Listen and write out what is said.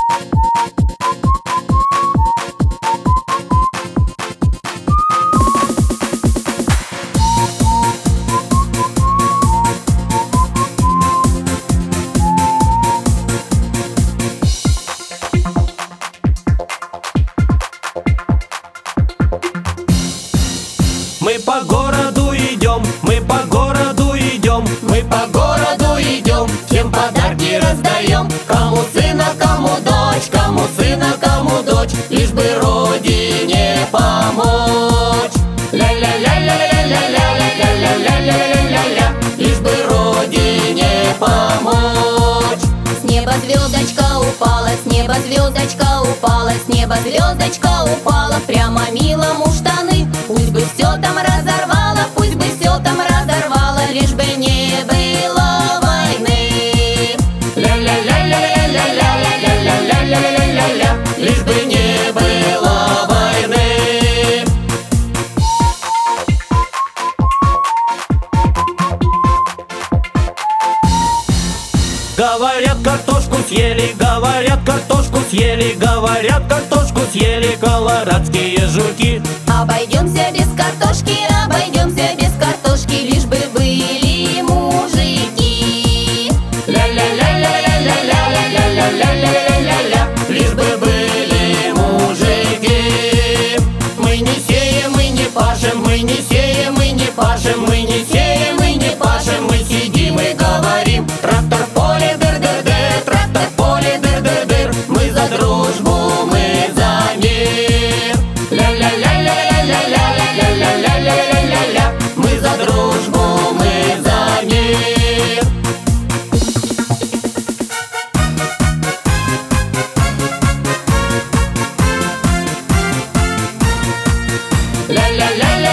Мы по городу идем, мы по городу идем, Мы по городу идем, всем подарки раздаем. Кому сына, кому дочь, кому сына, кому дочь, лишь бы родине помочь. Ля-ля-ля-ля-ля-ля-ля-ля-ля-ля-ля-ля-ля-ля, лишь бы родине помочь. С неба звездочка упала, с неба звездочка упала, с неба звездочка упала прямо милому в штаны. Пусть бы все там разорвало, пусть бы все там разорвало, лишь бы не было войны. Ля-ля-ля-ля-ля-ля-ля-ля-ля-ля-ля-ля-ля, лишь бы не было войны. говорят, картошку съели, говорят, картошку съели, говорят, картошку съели колорадские жуки. Обойдемся без картошки, обойдемся без картошки, лишь бы были мужики. Ля-ля-ля-ля-ля-ля-ля-ля-ля-ля-ля-ля-ля, лишь бы были мужики. Мы не сеем, мы не пашем, мы не сеем, мы не пашем, мы не сеем, мы не пашем, мы сидим и говорим: трактор в поле дыр-дыр-дыр, трактор в поле дыр-дыр-дыр. Мы за дружбу, мы за мир. Ля-ля-ля-ля-ля-ля-ля-ля-ля-ля-ля-ля-ля, мы за дружбу, мы за мир. Ля-ля-ля-ля.